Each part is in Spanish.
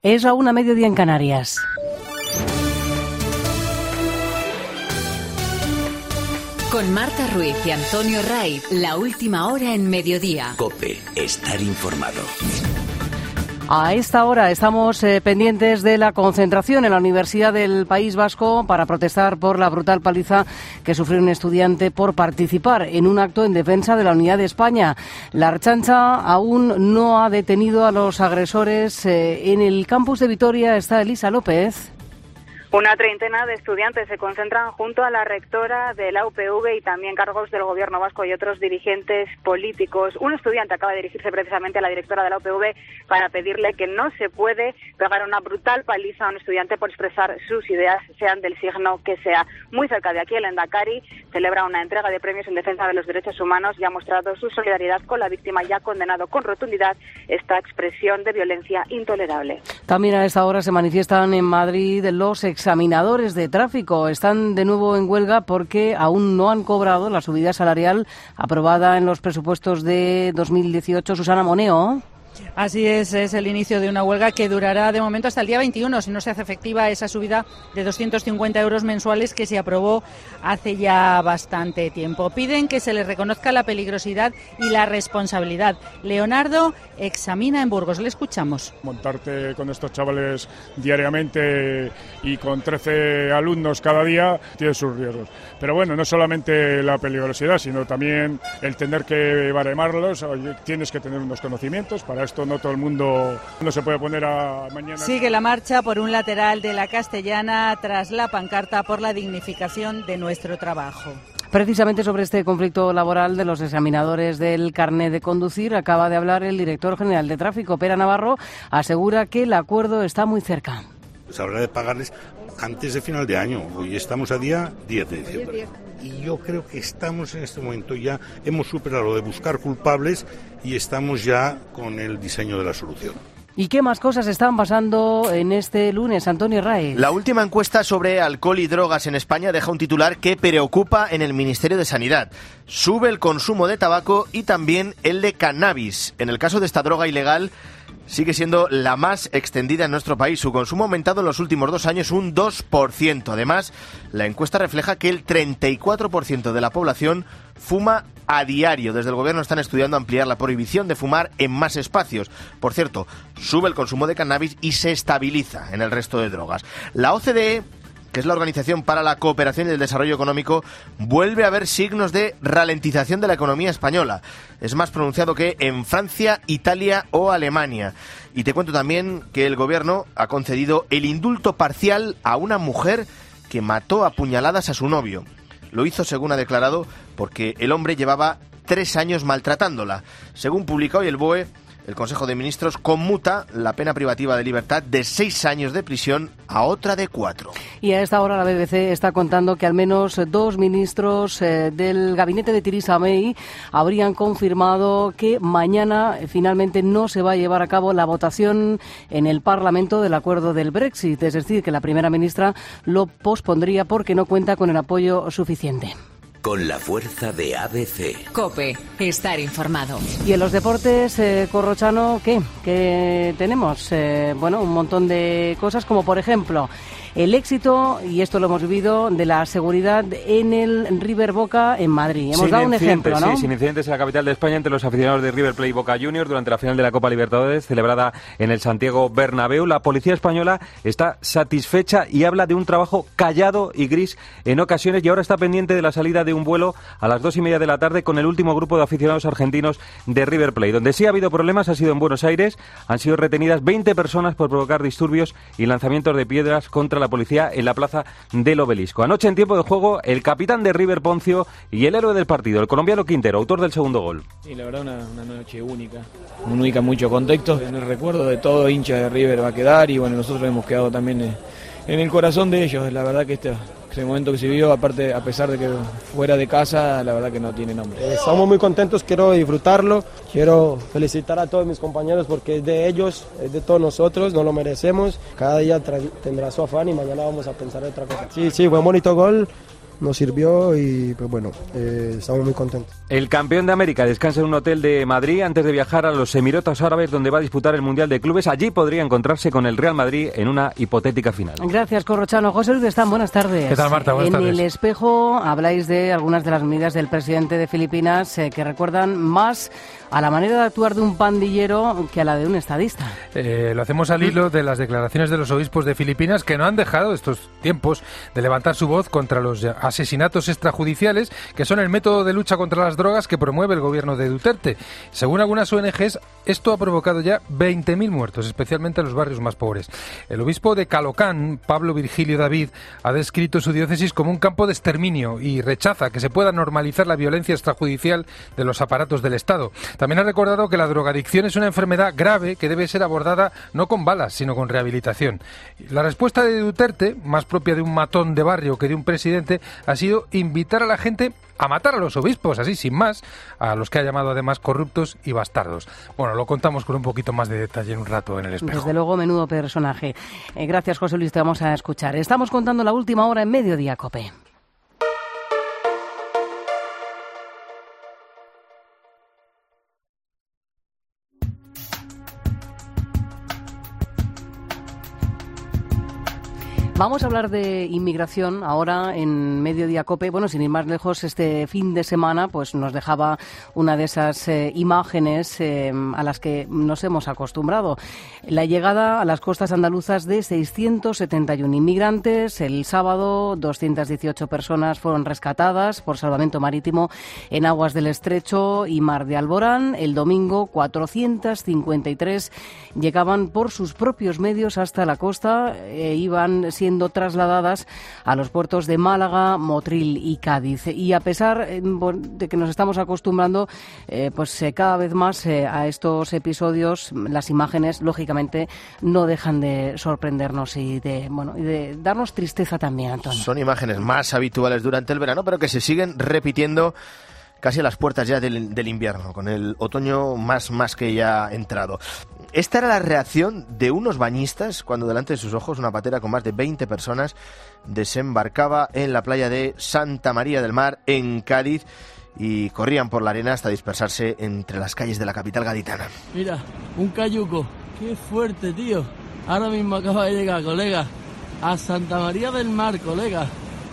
Es la 1:00 en Canarias. Con Marta Ruiz y Antonio Raiz, la última hora en mediodía. COPE, estar informado. A esta hora estamos pendientes de la concentración en la Universidad del País Vasco para protestar por la brutal paliza que sufrió un estudiante por participar en un acto en defensa de la unidad de España. La Ertzaintza aún no ha detenido a los agresores. En el campus de Vitoria está Elisa López. Una treintena de estudiantes se concentran junto a la rectora de la UPV y también cargos del gobierno vasco y otros dirigentes políticos. Un estudiante acaba de dirigirse precisamente a la directora de la UPV para pedirle que no se puede pegar una brutal paliza a un estudiante por expresar sus ideas, sean del signo que sea. Muy cerca de aquí, el Endacari celebra una entrega de premios en defensa de los derechos humanos y ha mostrado su solidaridad con la víctima y ha condenado con rotundidad esta expresión de violencia intolerable. También a esta hora se manifiestan en Madrid los examinadores de tráfico. Están de nuevo en huelga porque aún no han cobrado la subida salarial aprobada en los presupuestos de 2018. Susana Moneo. Así es el inicio de una huelga que durará de momento hasta el día 21, si no se hace efectiva esa subida de 250 euros mensuales que se aprobó hace ya bastante tiempo. Piden que se les reconozca la peligrosidad y la responsabilidad. Leonardo examina en Burgos, le escuchamos. Montarte con estos chavales diariamente y con 13 alumnos cada día tiene sus riesgos. Pero bueno, no solamente la peligrosidad, sino también el tener que baremarlos. Tienes que tener unos conocimientos. Para esto no todo el mundo no se puede poner a mañana. Sigue la marcha por un lateral de la Castellana tras la pancarta por la dignificación de nuestro trabajo. Precisamente sobre este conflicto laboral de los examinadores del carnet de conducir acaba de hablar el director general de Tráfico, Pere Navarro. Asegura que el acuerdo está muy cerca. Se habrá de pagarles antes de final de año. Hoy estamos a día 10 de diciembre. Y yo creo que estamos en este momento ya, hemos superado lo de buscar culpables y estamos ya con el diseño de la solución. ¿Y qué más cosas están pasando en este lunes, Antonio Raez? La última encuesta sobre alcohol y drogas en España deja un titular que preocupa en el Ministerio de Sanidad. Sube el consumo de tabaco y también el de cannabis. En el caso de esta droga ilegal, sigue siendo la más extendida en nuestro país. Su consumo ha aumentado en los últimos 2 años un 2%. Además, la encuesta refleja que el 34% de la población fuma a diario. Desde el gobierno están estudiando ampliar la prohibición de fumar en más espacios. Por cierto, sube el consumo de cannabis y se estabiliza en el resto de drogas. La OCDE, que es la Organización para la Cooperación y el Desarrollo Económico, vuelve a ver signos de ralentización de la economía española. Es más pronunciado que en Francia, Italia o Alemania. Y te cuento también que el gobierno ha concedido el indulto parcial a una mujer que mató a puñaladas a su novio. Lo hizo, según ha declarado, porque el hombre llevaba 3 años maltratándola. Según publica hoy el BOE, el Consejo de Ministros conmuta la pena privativa de libertad de 6 años de prisión a otra de 4. Y a esta hora la BBC está contando que al menos 2 ministros del gabinete de Theresa May habrían confirmado que mañana finalmente no se va a llevar a cabo la votación en el Parlamento del acuerdo del Brexit. Es decir, que la primera ministra lo pospondría porque no cuenta con el apoyo suficiente. Con la fuerza de ABC. COPE, estar informado. Y en los deportes, Corrochano, ¿qué tenemos? Bueno, un montón de cosas, como por ejemplo el éxito, y esto lo hemos vivido, de la seguridad en el River Boca en Madrid. Hemos dado un ejemplo, ¿no? Sí, sin incidentes en la capital de España entre los aficionados de River Plate y Boca Juniors durante la final de la Copa Libertadores celebrada en el Santiago Bernabéu. La policía española está satisfecha y habla de un trabajo callado y gris en ocasiones, y ahora está pendiente de la salida de un vuelo a las 2:30 de la tarde con el último grupo de aficionados argentinos de River Plate. Donde sí ha habido problemas ha sido en Buenos Aires. Han sido retenidas 20 personas por provocar disturbios y lanzamientos de piedras contra la policía en la plaza del Obelisco. Anoche, en tiempo de juego, el capitán de River, Poncio, y el héroe del partido, el colombiano Quintero, autor del segundo gol. Sí, la verdad una noche única, mucho contexto. En el recuerdo de todo hincha de River va a quedar, y bueno, nosotros hemos quedado también en el corazón de ellos. La verdad que ese momento que se vivió, aparte, a pesar de que fuera de casa, la verdad que no tiene nombre. Estamos muy contentos, quiero disfrutarlo, quiero felicitar a todos mis compañeros porque es de ellos, es de todos nosotros, nos lo merecemos. Cada día tendrá su afán y mañana vamos a pensar en otra cosa. Sí, fue un bonito gol. nos sirvió y pues bueno, estamos muy contentos. El campeón de América descansa en un hotel de Madrid antes de viajar a los Emiratos Árabes, donde va a disputar el Mundial de Clubes. Allí podría encontrarse con el Real Madrid en una hipotética final. Gracias, Corrochano. José Luis Bestán, buenas tardes. ¿Qué tal, Marta? Buenas tardes. En El Espejo habláis de algunas de las medidas del presidente de Filipinas que recuerdan más a la manera de actuar de un pandillero que a la de un estadista. Lo hacemos al hilo de las declaraciones de los obispos de Filipinas, que no han dejado estos tiempos de levantar su voz contra los asesinatos extrajudiciales, que son el método de lucha contra las drogas que promueve el gobierno de Duterte. Según algunas ONGs, esto ha provocado ya 20.000 muertos, especialmente en los barrios más pobres. El obispo de Calocán, Pablo Virgilio David, ha descrito su diócesis como un campo de exterminio y rechaza que se pueda normalizar la violencia extrajudicial de los aparatos del Estado. También ha recordado que la drogadicción es una enfermedad grave que debe ser abordada no con balas, sino con rehabilitación. La respuesta de Duterte, más propia de un matón de barrio que de un presidente, ha sido invitar a la gente a matar a los obispos, así sin más, a los que ha llamado además corruptos y bastardos. Bueno, lo contamos con un poquito más de detalle en un rato en El Espejo. Desde luego, menudo personaje. Gracias, José Luis, te vamos a escuchar. Estamos contando la última hora en Mediodía COPE. Vamos a hablar de inmigración ahora en Mediodía COPE. Bueno, sin ir más lejos, este fin de semana pues nos dejaba una de esas imágenes a las que nos hemos acostumbrado. La llegada a las costas andaluzas de 671 inmigrantes. El sábado, 218 personas fueron rescatadas por salvamento marítimo en aguas del Estrecho y Mar de Alborán. El domingo, 453 llegaban por sus propios medios hasta la costa e iban siendo trasladadas a los puertos de Málaga, Motril y Cádiz. Y a pesar de que nos estamos acostumbrando cada vez más a estos episodios, las imágenes lógicamente no dejan de sorprendernos y de darnos tristeza también, Antonio. Son imágenes más habituales durante el verano, pero que se siguen repitiendo casi a las puertas ya del invierno, con el otoño más que ya entrado. Esta era la reacción de unos bañistas cuando delante de sus ojos una patera con más de 20 personas desembarcaba en la playa de Santa María del Mar, en Cádiz, y corrían por la arena hasta dispersarse entre las calles de la capital gaditana. Mira, un cayuco. ¡Qué fuerte, tío! Ahora mismo acaba de llegar, colega, a Santa María del Mar, colega.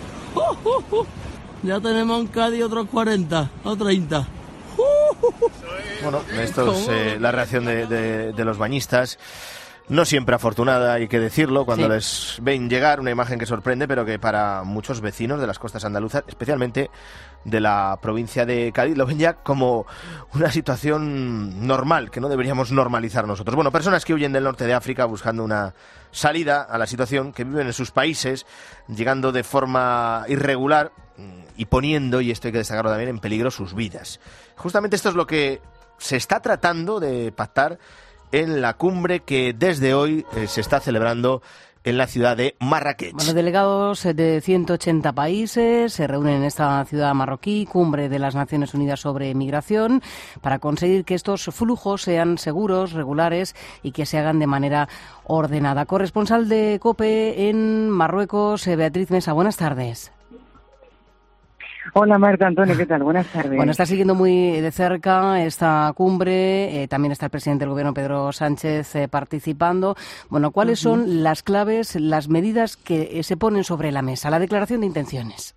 Ya tenemos en Cádiz otros 40 o 30. Bueno, esto es la reacción de los bañistas. No siempre afortunada, hay que decirlo, cuando les ven llegar, una imagen que sorprende, pero que para muchos vecinos de las costas andaluzas, especialmente de la provincia de Cádiz, lo ven ya como una situación normal, que no deberíamos normalizar nosotros. Bueno, personas que huyen del norte de África buscando una salida a la situación, que viven en sus países, llegando de forma irregular y poniendo, y esto hay que destacarlo también, en peligro sus vidas. Justamente esto es lo que se está tratando de pactar en la cumbre que desde hoy se está celebrando en la ciudad de Marrakech. Bueno, delegados de 180 países se reúnen en esta ciudad marroquí, cumbre de las Naciones Unidas sobre migración, para conseguir que estos flujos sean seguros, regulares y que se hagan de manera ordenada. Corresponsal de COPE en Marruecos, Beatriz Mesa, buenas tardes. Hola Marta, Antonio, ¿qué tal? Buenas tardes. Bueno, está siguiendo muy de cerca esta cumbre, también está el presidente del Gobierno, Pedro Sánchez, participando. Bueno, ¿cuáles son las claves, las medidas que se ponen sobre la mesa? La declaración de intenciones.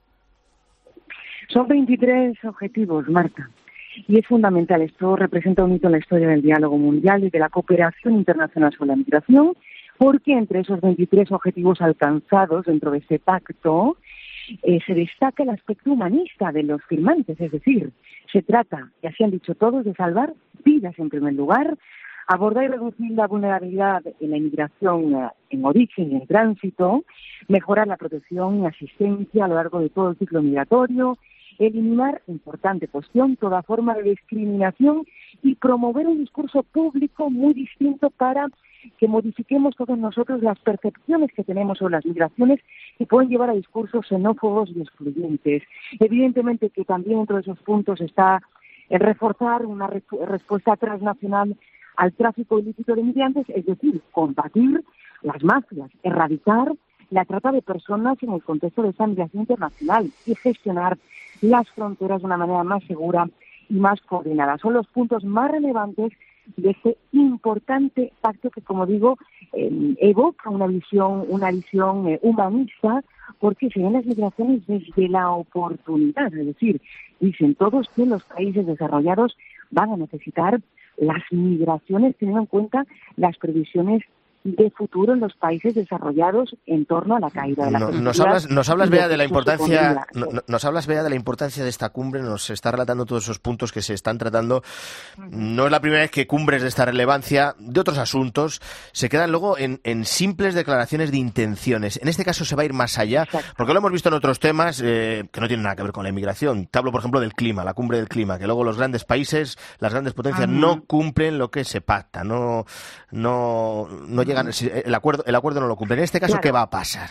Son 23 objetivos, Marta, y es fundamental. Esto representa un hito en la historia del diálogo mundial y de la cooperación internacional sobre la migración, porque entre esos 23 objetivos alcanzados dentro de este pacto, se destaca el aspecto humanista de los firmantes, es decir, se trata, y así han dicho todos, de salvar vidas en primer lugar, abordar y reducir la vulnerabilidad en la inmigración en origen y en tránsito, mejorar la protección y asistencia a lo largo de todo el ciclo migratorio, eliminar, importante cuestión, toda forma de discriminación y promover un discurso público muy distinto para que modifiquemos todos nosotros las percepciones que tenemos sobre las migraciones que pueden llevar a discursos xenófobos y excluyentes. Evidentemente que también dentro de esos puntos está el reforzar una respuesta transnacional al tráfico ilícito de migrantes, es decir, combatir las mafias, erradicar la trata de personas en el contexto de esta migración internacional y gestionar las fronteras de una manera más segura y más coordinada. Son los puntos más relevantes de este importante pacto que, como digo, evoca una visión humanista, porque se ven las migraciones desde la oportunidad. Es decir, dicen todos que los países desarrollados van a necesitar las migraciones teniendo en cuenta las previsiones de futuro en los países desarrollados en torno a la caída de la productividad. Nos hablas, Bea, de la importancia. Nos hablas, Bea, de la importancia de esta cumbre. Nos está relatando todos esos puntos que se están tratando. No es la primera vez que cumbres de esta relevancia, de otros asuntos, se quedan luego en simples declaraciones de intenciones. En este caso se va a ir más allá, porque lo hemos visto en otros temas que no tienen nada que ver con la inmigración. Te hablo, por ejemplo, del clima, la cumbre del clima, que luego los grandes países, las grandes potencias, no cumplen lo que se pacta, no llegan. El acuerdo no lo cumple. En este caso, ¿qué va a pasar?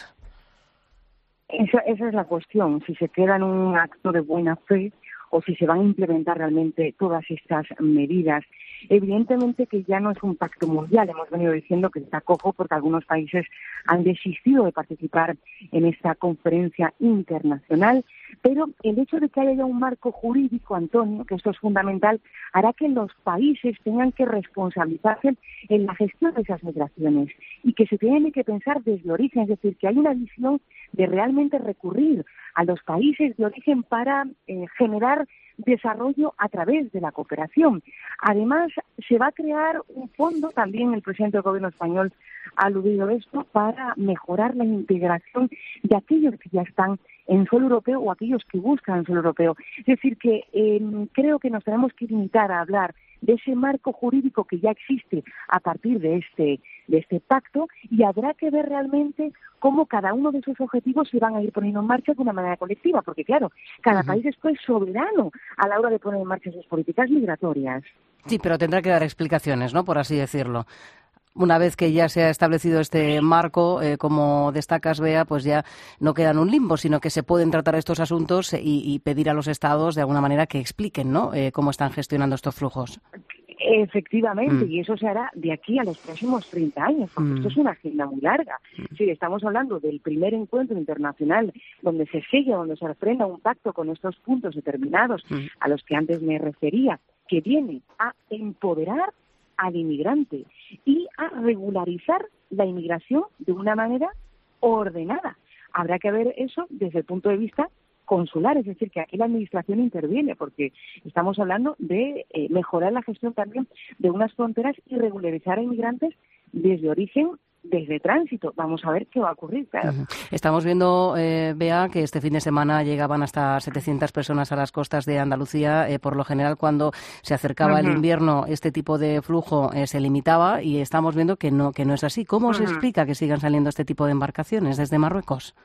Esa es la cuestión, si se queda en un acto de buena fe o si se van a implementar realmente todas estas medidas. Evidentemente que ya no es un pacto mundial, hemos venido diciendo que está cojo porque algunos países han desistido de participar en esta conferencia internacional, pero el hecho de que haya ya un marco jurídico, Antonio, que esto es fundamental, hará que los países tengan que responsabilizarse en la gestión de esas migraciones y que se tiene que pensar desde origen, es decir, que hay una visión de realmente recurrir a los países de origen para generar desarrollo a través de la cooperación. Además, se va a crear un fondo, también el presidente del gobierno español ha aludido a esto, para mejorar la integración de aquellos que ya están en suelo europeo o aquellos que buscan el suelo europeo. Es decir, que creo que nos tenemos que limitar a hablar de ese marco jurídico que ya existe a partir de este pacto, y habrá que ver realmente cómo cada uno de esos objetivos se van a ir poniendo en marcha de una manera colectiva, porque claro, cada país es pues soberano a la hora de poner en marcha sus políticas migratorias. Sí, pero tendrá que dar explicaciones, ¿no?, por así decirlo. Una vez que ya se ha establecido este marco, como destacas, Bea, pues ya no queda en un limbo, sino que se pueden tratar estos asuntos y pedir a los Estados de alguna manera que expliquen, ¿no?, cómo están gestionando estos flujos. Efectivamente, y eso se hará de aquí a los próximos 30 años, porque esto es una agenda muy larga. Sí, estamos hablando del primer encuentro internacional donde se sella, donde se refrenda un pacto con estos puntos determinados a los que antes me refería, que viene a empoderar al inmigrante y a regularizar la inmigración de una manera ordenada. Habrá que ver eso desde el punto de vista consular, es decir, que aquí la administración interviene, porque estamos hablando de mejorar la gestión también de unas fronteras y regularizar a inmigrantes desde origen, desde tránsito. Vamos a ver qué va a ocurrir, claro. Estamos viendo, Bea, que este fin de semana llegaban hasta 700 personas a las costas de Andalucía. Por lo general, cuando se acercaba el invierno, este tipo de flujo se limitaba, y estamos viendo que no es así. ¿Cómo se explica que sigan saliendo este tipo de embarcaciones desde Marruecos?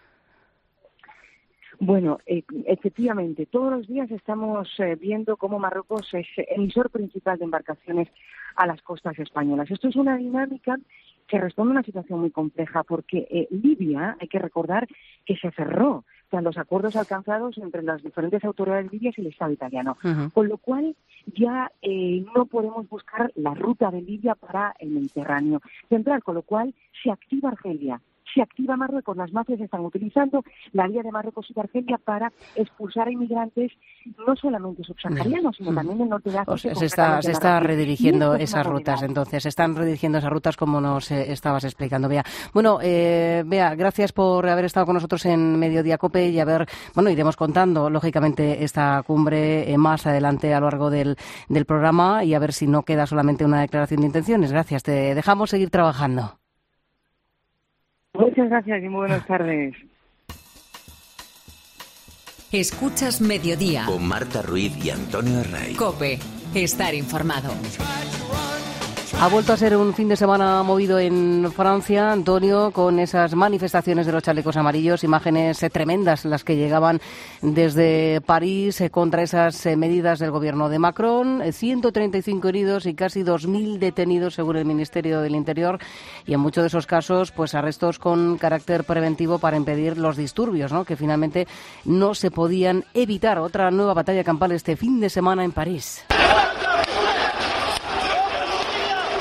Bueno, efectivamente, todos los días estamos viendo cómo Marruecos es emisor principal de embarcaciones a las costas españolas. Esto es una dinámica que responde a una situación muy compleja, porque Libia, hay que recordar que se cerró con los acuerdos alcanzados entre las diferentes autoridades libias y el Estado italiano, con lo cual ya no podemos buscar la ruta de Libia para el Mediterráneo central, con lo cual se activa Argelia. Se activa Marruecos, las mafias están utilizando la vía de Marruecos y de Argelia para expulsar a inmigrantes no solamente subsaharianos, sino también del norte de África. Se está redirigiendo esas rutas, entonces, se están redirigiendo esas rutas como nos estabas explicando, Bea. Bueno, Bea, gracias por haber estado con nosotros en Mediodía COPE, y iremos contando, lógicamente, esta cumbre más adelante a lo largo del programa, y a ver si no queda solamente una declaración de intenciones. Gracias, te dejamos seguir trabajando. Muchas gracias y muy buenas tardes. Escuchas Mediodía con Marta Ruiz y Antonio Herray. COPE, estar informado. Ha vuelto a ser un fin de semana movido en Francia, Antonio, con esas manifestaciones de los chalecos amarillos, imágenes tremendas las que llegaban desde París contra esas medidas del gobierno de Macron. 135 heridos y casi 2.000 detenidos, según el Ministerio del Interior, y en muchos de esos casos, pues arrestos con carácter preventivo para impedir los disturbios, ¿no?, que finalmente no se podían evitar. Otra nueva batalla campal este fin de semana en París.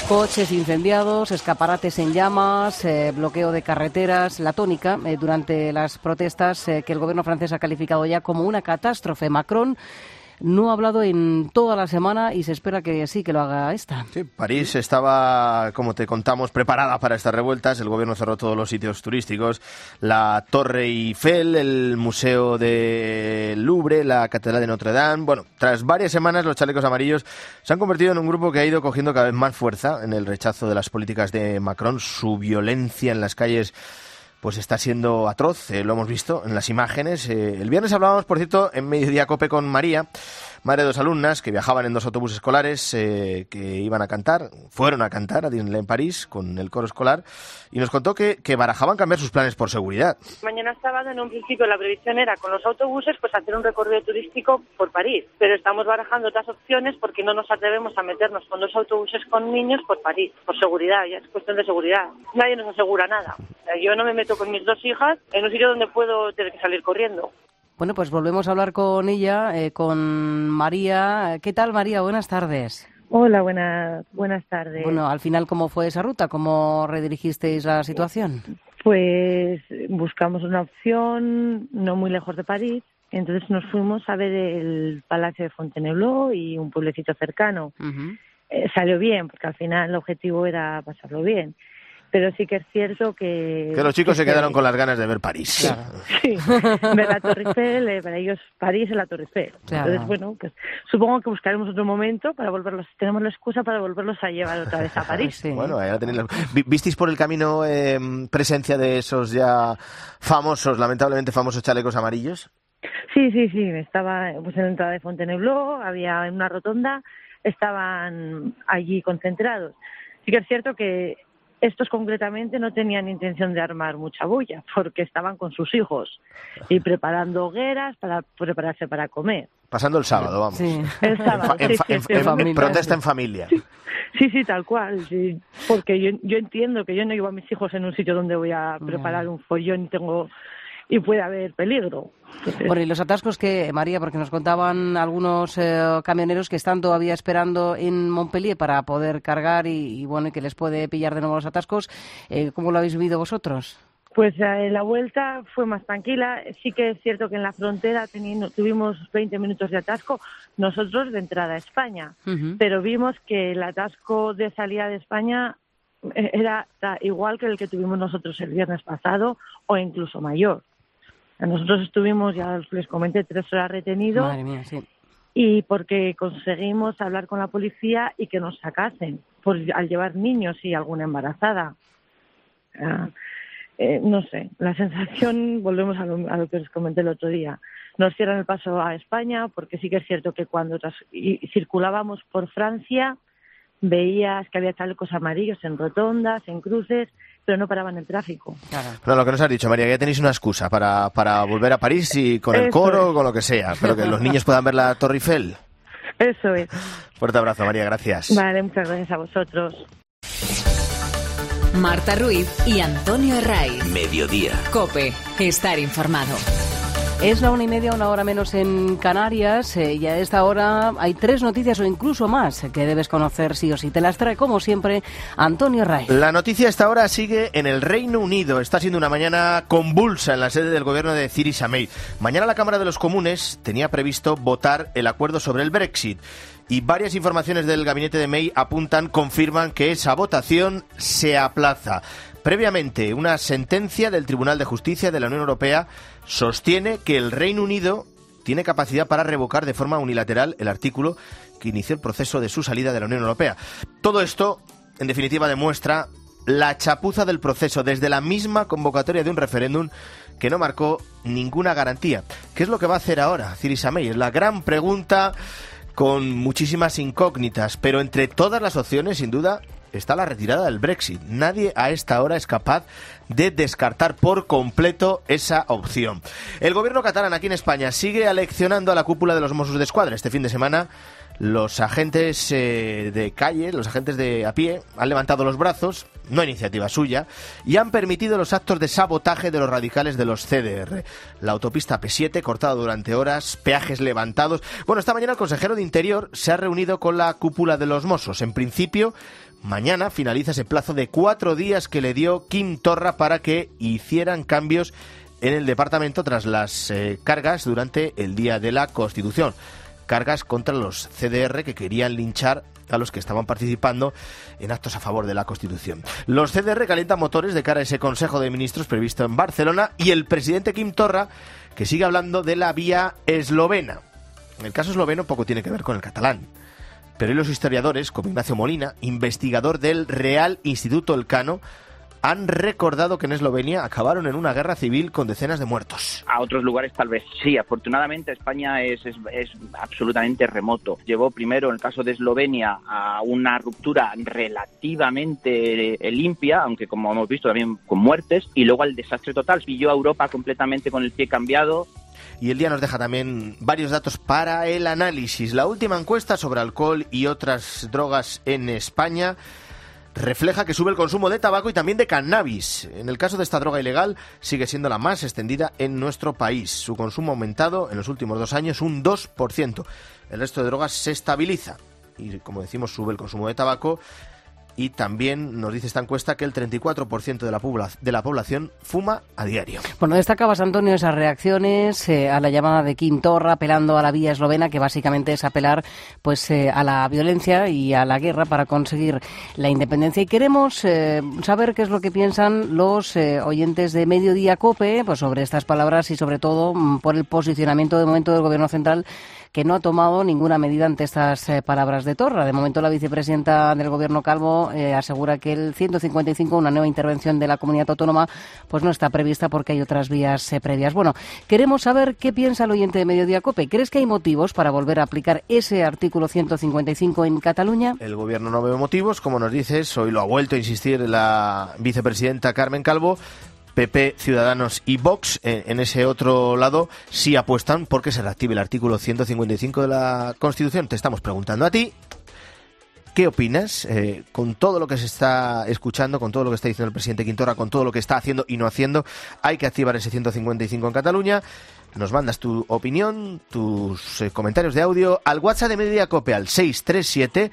Coches incendiados, escaparates en llamas, bloqueo de carreteras, la tónica durante las protestas que el gobierno francés ha calificado ya como una catástrofe. Macron no ha hablado en toda la semana y se espera que sí, que lo haga esta. Sí, París estaba, como te contamos, preparada para estas revueltas. El gobierno cerró todos los sitios turísticos, la Torre Eiffel, el Museo del Louvre, la Catedral de Notre Dame. Bueno, tras varias semanas los chalecos amarillos se han convertido en un grupo que ha ido cogiendo cada vez más fuerza en el rechazo de las políticas de Macron. Su violencia en las calles pues está siendo atroz, lo hemos visto en las imágenes. El viernes hablábamos, por cierto, en Mediodía Cope con María, madre de 2 alumnas que viajaban en 2 autobuses escolares que fueron a cantar a Disneyland París con el coro escolar, y nos contó que barajaban cambiar sus planes por seguridad. Mañana sábado, en un principio, la previsión era con los autobuses pues hacer un recorrido turístico por París, pero estamos barajando otras opciones porque no nos atrevemos a meternos con 2 autobuses con niños por París, por seguridad, ya es cuestión de seguridad. Nadie nos asegura nada. Yo no me meto con mis 2 hijas en un sitio donde puedo tener que salir corriendo. Bueno, pues volvemos a hablar con ella, con María. ¿Qué tal, María? Buenas tardes. Hola, buenas tardes. Bueno, al final, ¿cómo fue esa ruta? ¿Cómo redirigisteis la situación? Pues buscamos una opción no muy lejos de París. Entonces nos fuimos a ver el Palacio de Fontainebleau y un pueblecito cercano. Uh-huh. Salió bien, porque al final el objetivo era pasarlo bien. Pero sí que es cierto que los chicos se quedaron con las ganas de ver París. Claro. Sí, ver la Torre Eiffel, para ellos París es la Torre Eiffel. Claro. Entonces, bueno, pues supongo que buscaremos otro momento para volverlos, tenemos la excusa para volverlos a llevar otra vez a París. Sí. Bueno, ahora tenéis ¿visteis por el camino presencia de esos ya lamentablemente famosos chalecos amarillos? Sí, estaba pues en la entrada de Fontainebleau, había en una rotonda, estaban allí concentrados. Sí que es cierto que estos concretamente no tenían intención de armar mucha bulla, porque estaban con sus hijos y preparando hogueras para prepararse para comer. Pasando el sábado, vamos. Sí. El sábado, protesta en familia. Sí, tal cual. Sí. Porque yo entiendo que yo no llevo a mis hijos en un sitio donde voy a preparar un follón y puede haber peligro. Entonces... Bueno, y los atascos que, María, porque nos contaban algunos camioneros que están todavía esperando en Montpellier para poder cargar y que les puede pillar de nuevo los atascos. ¿Cómo lo habéis vivido vosotros? Pues la vuelta fue más tranquila. Sí que es cierto que en la frontera tuvimos 20 minutos de atasco nosotros de entrada a España, pero vimos que el atasco de salida de España era igual que el que tuvimos nosotros el viernes pasado o incluso mayor. Nosotros estuvimos, ya les comenté, 3 horas retenidos. Madre mía, sí. Y porque conseguimos hablar con la policía y que nos sacasen al llevar niños y alguna embarazada. No sé, la sensación, volvemos a lo que les comenté el otro día, nos cierran el paso a España porque sí que es cierto que cuando circulábamos por Francia veías que había chalecos amarillos en rotondas, en cruces, pero no paraban el tráfico. Claro. No, lo que nos has dicho, María, que ya tenéis una excusa para volver a París y con el coro o con lo que sea, pero que los niños puedan ver la Torre Eiffel. Eso es. Fuerte abrazo, María, gracias. Vale, muchas gracias a vosotros. Marta Ruiz y Antonio Herraiz. Mediodía. COPE. Estar informado. Es la 1:30, 1 hora menos en Canarias, y a esta hora hay 3 noticias o incluso más que debes conocer sí o sí. Te las trae, como siempre, Antonio Herraiz. La noticia a esta hora sigue en el Reino Unido. Está siendo una mañana convulsa en la sede del gobierno de Theresa May. Mañana la Cámara de los Comunes tenía previsto votar el acuerdo sobre el Brexit. Y varias informaciones del gabinete de May confirman que esa votación se aplaza. Previamente, una sentencia del Tribunal de Justicia de la Unión Europea sostiene que el Reino Unido tiene capacidad para revocar de forma unilateral el artículo que inició el proceso de su salida de la Unión Europea. Todo esto, en definitiva, demuestra la chapuza del proceso desde la misma convocatoria de un referéndum que no marcó ninguna garantía. ¿Qué es lo que va a hacer ahora Theresa May? Es la gran pregunta, con muchísimas incógnitas, pero entre todas las opciones, sin duda, está la retirada del Brexit. Nadie a esta hora es capaz de descartar por completo esa opción. El gobierno catalán aquí en España sigue aleccionando a la cúpula de los Mossos d'Esquadra. Este fin de semana los agentes de calle, los agentes de a pie, han levantado los brazos, no iniciativa suya, y han permitido los actos de sabotaje de los radicales de los CDR. La autopista P7 cortada durante horas, peajes levantados. Bueno, esta mañana el consejero de Interior se ha reunido con la cúpula de los Mossos. En principio mañana finaliza ese plazo de 4 días que le dio Quim Torra para que hicieran cambios en el departamento tras las cargas durante el Día de la Constitución. Cargas contra los CDR que querían linchar a los que estaban participando en actos a favor de la Constitución. Los CDR calientan motores de cara a ese Consejo de Ministros previsto en Barcelona y el presidente Quim Torra, que sigue hablando de la vía eslovena. El caso esloveno poco tiene que ver con el catalán, pero hoy los historiadores, como Ignacio Molina, investigador del Real Instituto Elcano, han recordado que en Eslovenia acabaron en una guerra civil con decenas de muertos. A otros lugares tal vez sí. Afortunadamente España es absolutamente remoto. Llevó primero, en el caso de Eslovenia, a una ruptura relativamente limpia, aunque como hemos visto también con muertes, y luego al desastre total. Pilló a Europa completamente con el pie cambiado. Y el día nos deja también varios datos para el análisis. La última encuesta sobre alcohol y otras drogas en España refleja que sube el consumo de tabaco y también de cannabis. En el caso de esta droga ilegal, sigue siendo la más extendida en nuestro país. Su consumo ha aumentado en los últimos 2 años un 2%. El resto de drogas se estabiliza. Y, como decimos, sube el consumo de tabaco. Y también nos dice esta encuesta que el 34% de la población fuma a diario. Bueno, destacabas, Antonio, esas reacciones a la llamada de Quim Torra apelando a la vía eslovena, que básicamente es apelar pues a la violencia y a la guerra para conseguir la independencia. Y queremos saber qué es lo que piensan los oyentes de Mediodía COPE pues sobre estas palabras y sobre todo por el posicionamiento de momento del Gobierno central, que no ha tomado ninguna medida ante estas palabras de Torra. De momento, la vicepresidenta del Gobierno, Calvo, asegura que el 155, una nueva intervención de la comunidad autónoma, pues no está prevista porque hay otras vías previas. Bueno, queremos saber qué piensa el oyente de Mediodía COPE. ¿Crees que hay motivos para volver a aplicar ese artículo 155 en Cataluña? El Gobierno no ve motivos, como nos dices. Hoy lo ha vuelto a insistir la vicepresidenta Carmen Calvo. PP, Ciudadanos y Vox, en ese otro lado, sí apuestan porque se reactive el artículo 155 de la Constitución. Te estamos preguntando a ti, ¿qué opinas con todo lo que se está escuchando, con todo lo que está diciendo el presidente Quim Torra, con todo lo que está haciendo y no haciendo? Hay que activar ese 155 en Cataluña. Nos mandas tu opinión, tus comentarios de audio al WhatsApp de Mediodía COPE al 637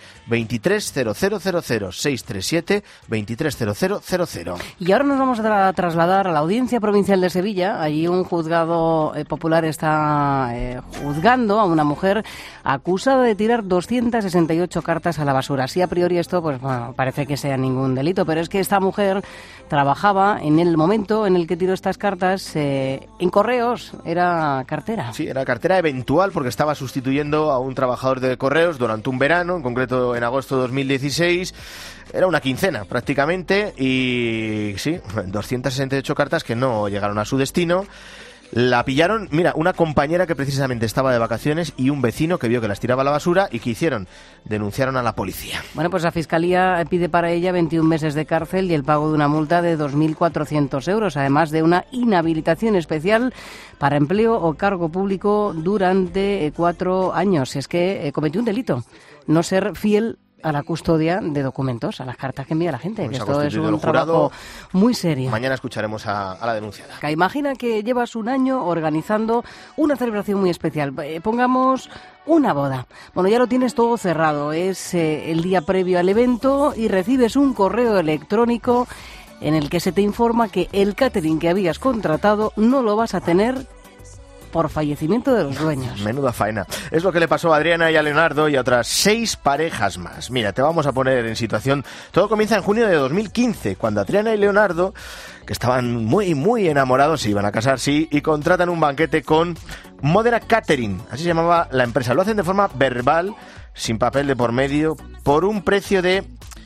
230000, 637 230000. Y ahora nos vamos a trasladar a la Audiencia Provincial de Sevilla. Allí un juzgado popular está juzgando a una mujer acusada de tirar 268 cartas a la basura. Así a priori esto pues bueno, parece que sea ningún delito, pero es que esta mujer trabajaba en el momento en el que tiró estas cartas en correos. Era cartera. Sí, era cartera eventual porque estaba sustituyendo a un trabajador de correos durante un verano, en concreto en agosto de 2016. Era una quincena prácticamente y sí, 268 cartas que no llegaron a su destino. La pillaron, mira, una compañera que precisamente estaba de vacaciones y un vecino que vio que las tiraba a la basura y ¿qué hicieron? Denunciaron a la policía. Bueno, pues la Fiscalía pide para ella 21 meses de cárcel y el pago de una multa de 2.400 euros, además de una inhabilitación especial para empleo o cargo público durante 4 años. Es que cometió un delito, no ser fiel a la custodia de documentos, a las cartas que envía la gente. Que esto es un trabajo muy serio. Mañana escucharemos a la denunciada. Imagina que llevas un año organizando una celebración muy especial. Pongamos una boda. Bueno, ya lo tienes todo cerrado. Es el día previo al evento y recibes un correo electrónico en el que se te informa que el catering que habías contratado no lo vas a tener por fallecimiento de los dueños. Menuda faena. Es lo que le pasó a Adriana y a Leonardo y a otras 6 parejas más. Mira, te vamos a poner en situación. Todo comienza en junio de 2015, cuando Adriana y Leonardo, que estaban muy enamorados, se iban a casar, sí, y contratan un banquete con Modena Catering, así se llamaba la empresa. Lo hacen de forma verbal, sin papel de por medio, por un precio de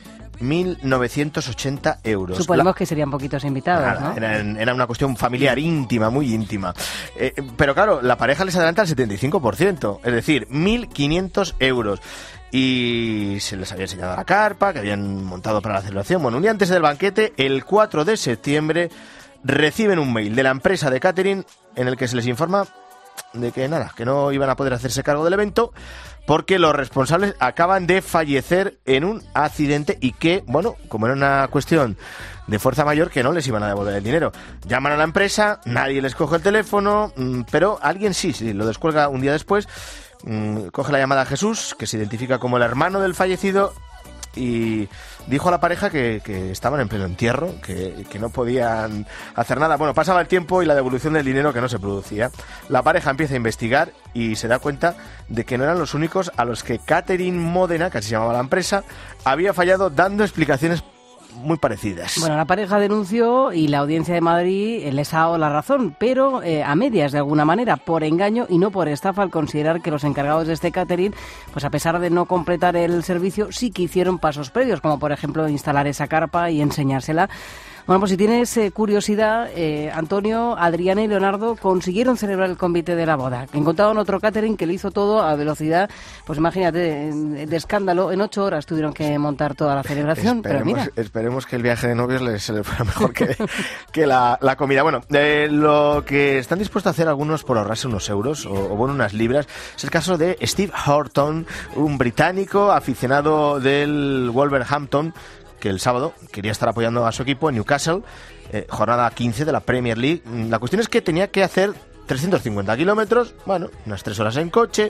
1.980 euros. Suponemos que serían poquitos invitados, ¿no? Era una cuestión familiar íntima, muy íntima. Pero claro, la pareja les adelanta el 75%, es decir, 1.500 euros. Y se les había enseñado la carpa que habían montado para la celebración. Bueno, un día antes del banquete, el 4 de septiembre, reciben un mail de la empresa de catering en el que se les informa de que nada, que no iban a poder hacerse cargo del evento porque los responsables acaban de fallecer en un accidente y que, bueno, como era una cuestión de fuerza mayor, que no les iban a devolver el dinero. Llaman a la empresa, nadie les coge el teléfono, pero alguien sí, lo descuelga un día después, coge la llamada a Jesús, que se identifica como el hermano del fallecido, y dijo a la pareja que estaban en pleno entierro, que no podían hacer nada. Bueno, pasaba el tiempo y la devolución del dinero que no se producía. La pareja empieza a investigar y se da cuenta de que no eran los únicos a los que Catering Módena, que así se llamaba la empresa, había fallado dando explicaciones muy parecidas. Bueno, la pareja denunció y la Audiencia de Madrid les ha dado la razón, pero a medias de alguna manera, por engaño y no por estafa, al considerar que los encargados de este catering, pues a pesar de no completar el servicio, sí que hicieron pasos previos, como por ejemplo instalar esa carpa y enseñársela. Bueno, pues si tienes curiosidad, Antonio, Adriana y Leonardo consiguieron celebrar el convite de la boda. Encontraron otro catering que lo hizo todo a velocidad, pues imagínate, de escándalo. En 8 horas tuvieron que montar toda la celebración, pero mira. Esperemos que el viaje de novios se les fuera mejor que la comida. Bueno, lo que están dispuestos a hacer algunos por ahorrarse unos euros o unas libras es el caso de Steve Horton, un británico aficionado del Wolverhampton, que el sábado quería estar apoyando a su equipo en Newcastle, jornada 15 de la Premier League. La cuestión es que tenía que hacer 350 kilómetros, bueno, unas 3 horas en coche,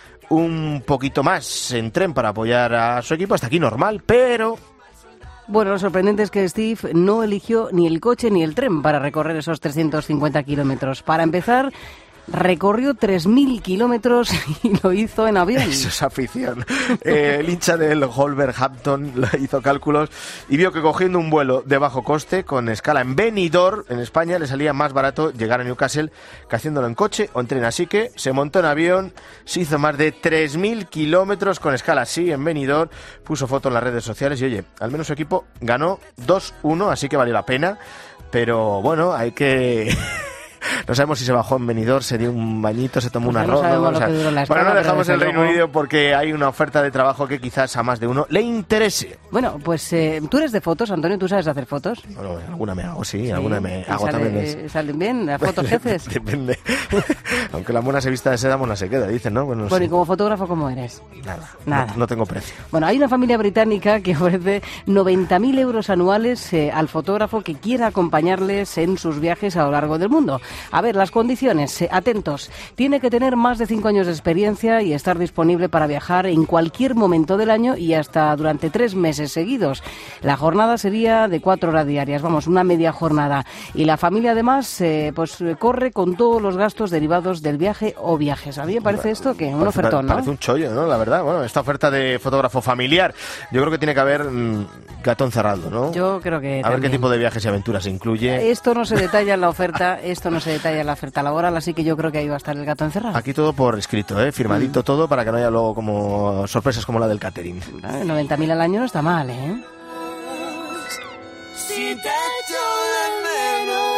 un poquito más en tren para apoyar a su equipo, hasta aquí normal, pero... Bueno, lo sorprendente es que Steve no eligió ni el coche ni el tren para recorrer esos 350 kilómetros. Para empezar, recorrió 3.000 kilómetros y lo hizo en avión. Eso es afición. El hincha del Wolverhampton hizo cálculos y vio que cogiendo un vuelo de bajo coste con escala en Benidorm, en España, le salía más barato llegar a Newcastle que haciéndolo en coche o en tren. Así que se montó en avión, se hizo más de 3.000 kilómetros con escala así en Benidorm, puso foto en las redes sociales y oye, al menos su equipo ganó 2-1, así que valió la pena. Pero bueno, hay que... No sabemos si se bajó en Benidorm, se dio un bañito, se tomó un arroz. Bueno, no dejamos el Reino Unido porque hay una oferta de trabajo que quizás a más de uno le interese. Bueno, pues tú eres de fotos, Antonio, ¿tú sabes hacer fotos? Bueno, alguna me hago, sí, alguna me hago también. ¿Salen bien las fotos que haces? Depende. Aunque la mona se vista de seda, mona se queda, dicen, ¿no? Bueno, y como fotógrafo, ¿cómo eres? Nada. No tengo precio. Bueno, hay una familia británica que ofrece 90.000 euros anuales al fotógrafo que quiera acompañarles en sus viajes a lo largo del mundo. A ver, las condiciones, atentos. Tiene que tener más de 5 años de experiencia y estar disponible para viajar en cualquier momento del año y hasta durante 3 meses seguidos. La jornada sería de 4 horas diarias, vamos, una media jornada. Y la familia además, pues corre con todos los gastos derivados del viaje o viajes. A mí me parece esto que un ofertón, ¿no? Parece un chollo, ¿no? La verdad, bueno, esta oferta de fotógrafo familiar, yo creo que tiene que haber gato encerrado, ¿no? Yo creo que A ver qué tipo de viajes y aventuras incluye. Esto no se detalla en la oferta, detalla la oferta laboral, así que yo creo que ahí va a estar el gato encerrado. Aquí todo por escrito, firmadito todo para que no haya luego como sorpresas como la del catering. 90.000 al año no está mal, ¿eh? Si te echo de menos.